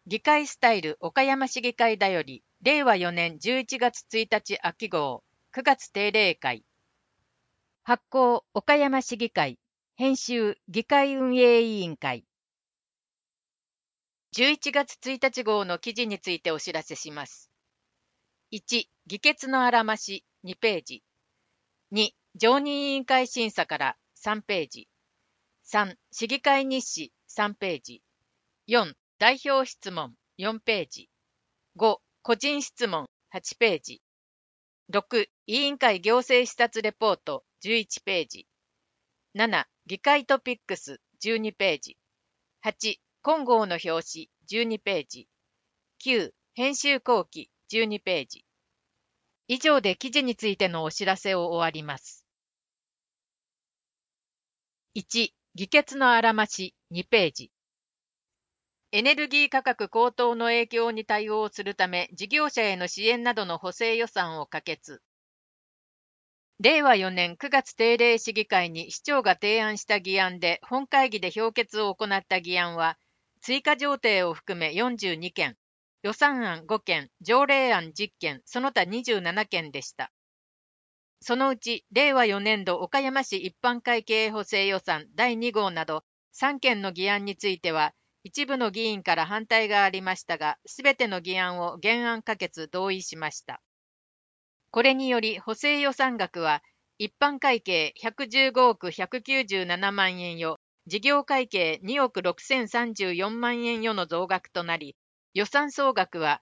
議会スタイル岡山市議会だより令和4年11月1日秋号9月定例会発行岡山市議会編集議会運営委員会11月1日号の記事についてお知らせします。1、議決のあらまし2ページ。2、常任委員会審査から3ページ。3、市議会日誌3ページ。4、代表質問4ページ。5、個人質問8ページ。6、委員会行政視察レポート11ページ。7、議会トピックス12ページ。8、今号の表紙12ページ。9、編集後記12ページ。以上で記事についてのお知らせを終わります。1、議決のあらまし2ページ。エネルギー価格高騰の影響に対応するため、事業者への支援などの補正予算を可決。令和4年9月定例市議会に市長が提案した議案で、本会議で評決を行った議案は、追加条例を含め42件、予算案5件、条例案10件、その他27件でした。そのうち、令和4年度岡山市一般会計補正予算第2号など3件の議案については、一部の議員から反対がありましたが、すべての議案を原案可決同意しました。これにより補正予算額は、一般会計115億197万円よ、事業会計2億6034万円よの増額となり、予算総額は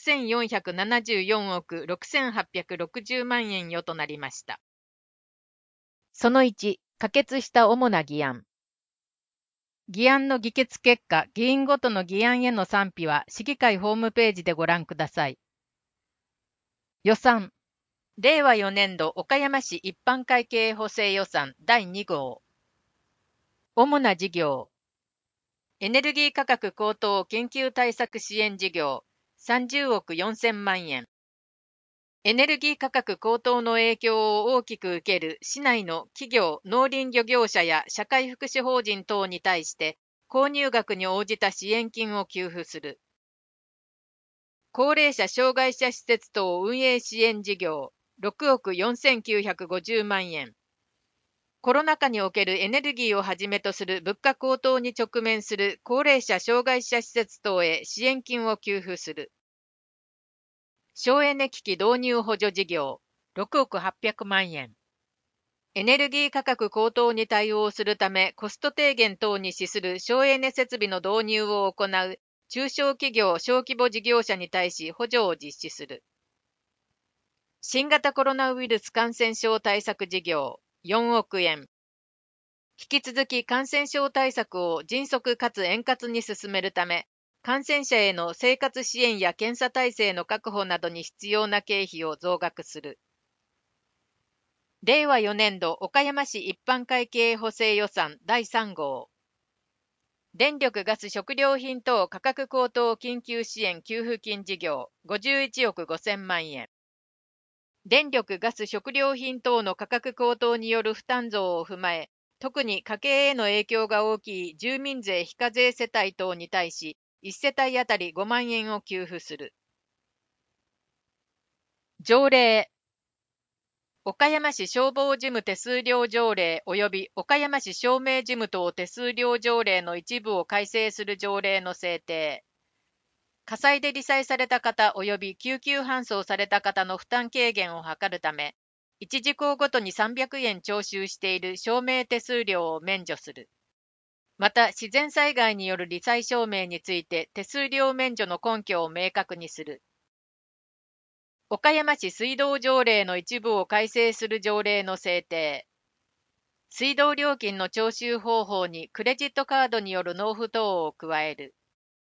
6474億6860万円よとなりました。その1、可決した主な議案。議案の議決結果、議員ごとの議案への賛否は市議会ホームページでご覧ください。予算。令和4年度岡山市一般会計補正予算第2号。主な事業。エネルギー価格高騰緊急対策支援事業30億4000万円。エネルギー価格高騰の影響を大きく受ける市内の企業・農林漁業者や社会福祉法人等に対して購入額に応じた支援金を給付する。高齢者障害者施設等運営支援事業6億4950万円。コロナ禍におけるエネルギーをはじめとする物価高騰に直面する高齢者障害者施設等へ支援金を給付する。省エネ機器導入補助事業6億800万円。エネルギー価格高騰に対応するためコスト低減等に資する省エネ設備の導入を行う中小企業小規模事業者に対し補助を実施する。新型コロナウイルス感染症対策事業4億円。引き続き感染症対策を迅速かつ円滑に進めるため、感染者への生活支援や検査体制の確保などに必要な経費を増額する。令和4年度岡山市一般会計補正予算第3号。電力ガス食料品等価格高騰緊急支援給付金事業51億5000万円。電力ガス食料品等の価格高騰による負担増を踏まえ、特に家計への影響が大きい住民税非課税世帯等に対し、1世帯あたり5万円を給付する。条例。岡山市消防事務手数料条例及び岡山市照明事務等手数料条例の一部を改正する条例の制定。火災で罹災された方及び救急搬送された方の負担軽減を図るため、1事項ごとに300円徴収している証明手数料を免除する。また、自然災害による罹災証明について手数料免除の根拠を明確にする。岡山市水道条例の一部を改正する条例の制定。水道料金の徴収方法にクレジットカードによる納付等を加える。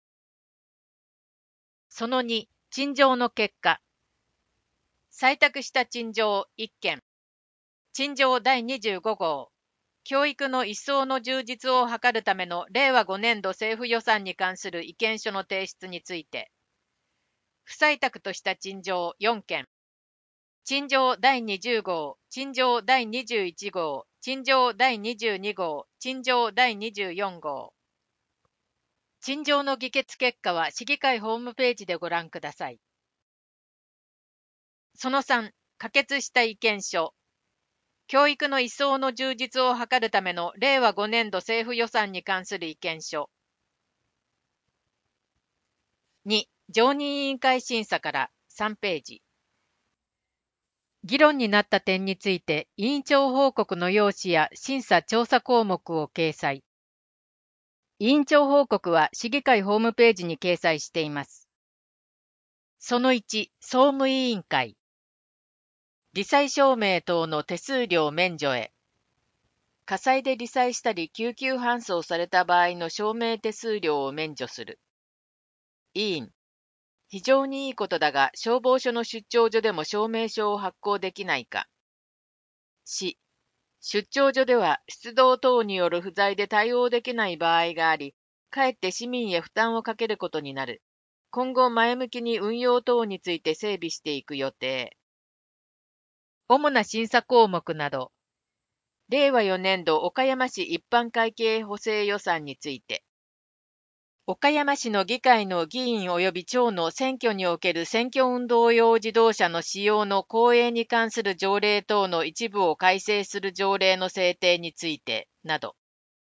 その2、陳情の結果。採択した陳情1件。陳情第25号。教育の一層の充実を図るための令和5年度政府予算に関する意見書の提出について。不採択とした陳情4件。陳情第20号、陳情第21号、陳情第22号、陳情第24号。 陳情の議決結果は市議会ホームページでご覧ください。その3、可決した意見書。教育の一層の充実を図るための令和5年度政府予算に関する意見書。2、常任委員会審査から3ページ。議論になった点について委員長報告の要旨や審査調査項目を掲載。委員長報告は市議会ホームページに掲載しています。その1、総務委員会。罹災証明等の手数料免除へ。火災で罹災したり救急搬送された場合の証明手数料を免除する。委員。非常にいいことだが、消防署の出張所でも証明書を発行できないか。市。出張所では出動等による不在で対応できない場合があり、かえって市民へ負担をかけることになる。今後前向きに運用等について整備していく予定。主な審査項目など。令和4年度岡山市一般会計補正予算について。岡山市の議会の議員及び長の選挙における選挙運動用自動車の使用の公営に関する条例等の一部を改正する条例の制定について、など。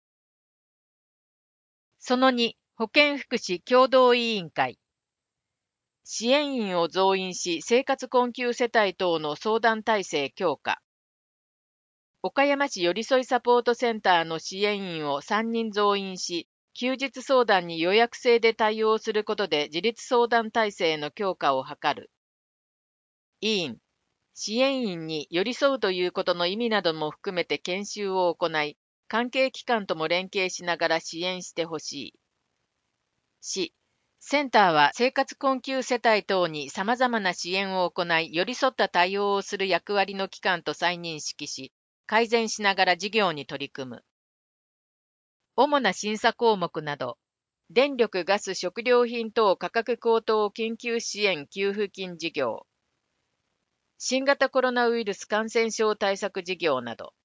その2、保健福祉協同委員会。支援員を増員し、生活困窮世帯等の相談体制強化。岡山市寄り添いサポートセンターの支援員を3人増員し、休日相談に予約制で対応することで自立相談体制の強化を図る。委員、支援員に寄り添うということの意味なども含めて研修を行い、関係機関とも連携しながら支援してほしい。市、センターは生活困窮世帯等に様々な支援を行い、寄り添った対応をする役割の機関と再認識し、改善しながら事業に取り組む。主な審査項目など、電力・ガス・食料品等価格高騰緊急支援給付金事業、新型コロナウイルス感染症対策事業など。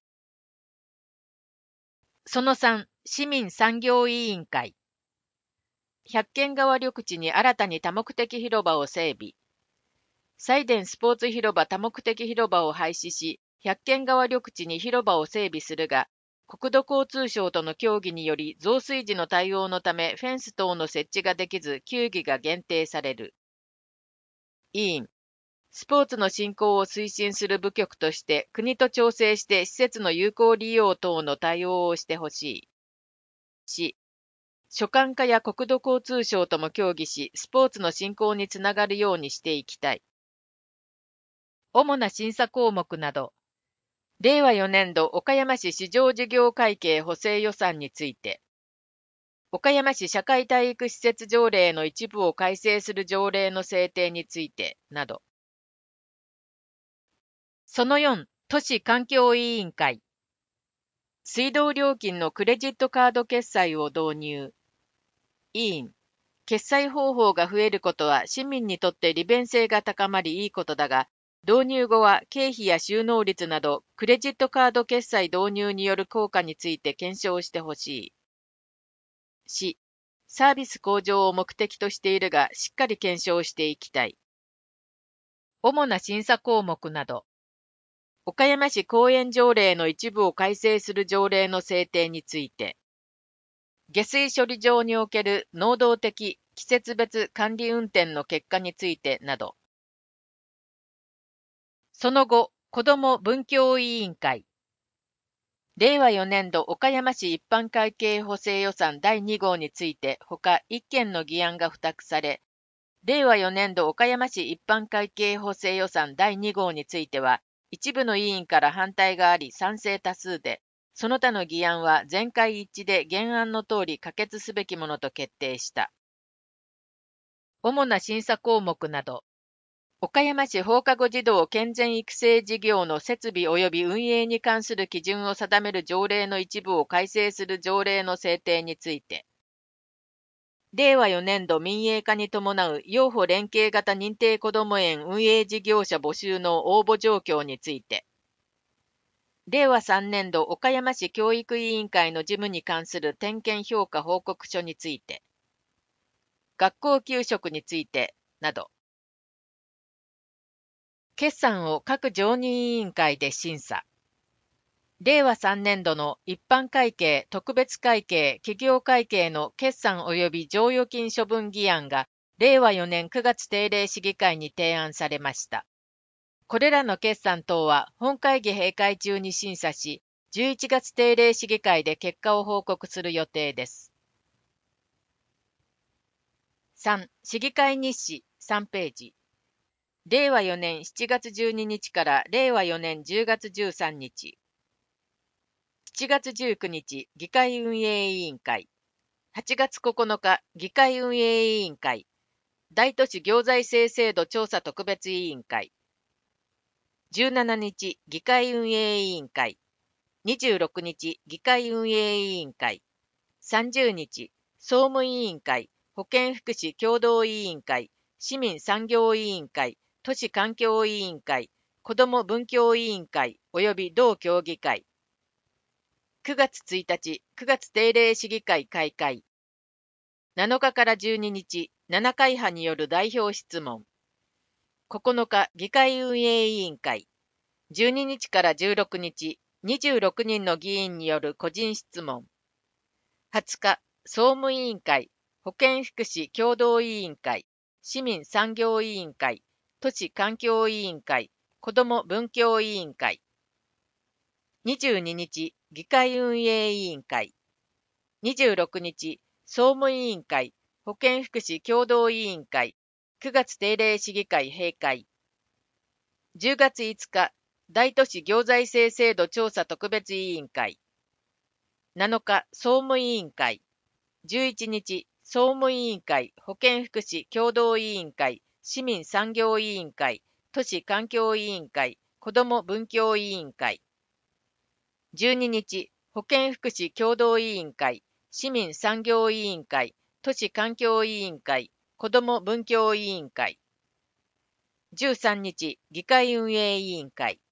その3、市民産業委員会。百軒川緑地に新たに多目的広場を整備。西電スポーツ広場多目的広場を廃止し、百軒川緑地に広場を整備するが、国土交通省との協議により増水時の対応のためフェンス等の設置ができず球技が限定される。委員、スポーツの振興を推進する部局として国と調整して施設の有効利用等の対応をしてほしい。市、所管課や国土交通省とも協議し、スポーツの振興につながるようにしていきたい。主な審査項目など。令和4年度岡山市市場事業会計補正予算について、岡山市社会体育施設条例の一部を改正する条例の制定について、など。その4、都市環境委員会。水道料金のクレジットカード決済を導入。委員、決済方法が増えることは市民にとって利便性が高まりいいことだが、導入後は経費や収納率などクレジットカード決済導入による効果について検証してほしい。市、サービス向上を目的としているがしっかり検証していきたい。主な審査項目など。岡山市公園条例の一部を改正する条例の制定について。下水処理場における能動的季節別管理運転の結果についてなど。その後、子ども文教委員会。令和4年度岡山市一般会計補正予算第2号について他1件の議案が付託され、令和4年度岡山市一般会計補正予算第2号については、一部の委員から反対があり賛成多数で、その他の議案は全会一致で原案の通り可決すべきものと決定した。主な審査項目など。岡山市放課後児童健全育成事業の設備及び運営に関する基準を定める条例の一部を改正する条例の制定について。令和4年度民営化に伴う幼保連携型認定こども園運営事業者募集の応募状況について。令和3年度岡山市教育委員会の事務に関する点検評価報告書について。 学校給食についてなど。決算を各常任委員会で審査。令和3年度の一般会計、特別会計、企業会計の決算及び剰余金処分議案が令和4年9月定例市議会に提案されました。これらの決算等は本会議閉会中に審査し、11月定例市議会で結果を報告する予定です。3. 市議会日誌3ページ。令和4年7月12日から令和4年10月13日。7月19日、議会運営委員会。8月9日、議会運営委員会。大都市行財政制度調査特別委員会。17日、議会運営委員会。26日、議会運営委員会。30日、総務委員会、保健福祉協同委員会、市民産業委員会、都市環境委員会、子ども文教委員会及び同協議会。9月1日、9月定例市議会開会。7日から12日、7会派による代表質問。9日、議会運営委員会。12日から16日、26人の議員による個人質問。20日、総務委員会、保健福祉協同委員会、市民産業委員会、都市環境委員会、子ども文教委員会。22日、議会運営委員会。26日、総務委員会、保健福祉協同委員会、9月定例市議会閉会。10月5日、大都市行財政制度調査特別委員会。7日、総務委員会。11日、総務委員会、保健福祉協同委員会、市民産業委員会、都市環境委員会、子ども文教委員会。12日、保健福祉協同委員会、市民産業委員会、都市環境委員会、子ども文教委員会。13日、議会運営委員会。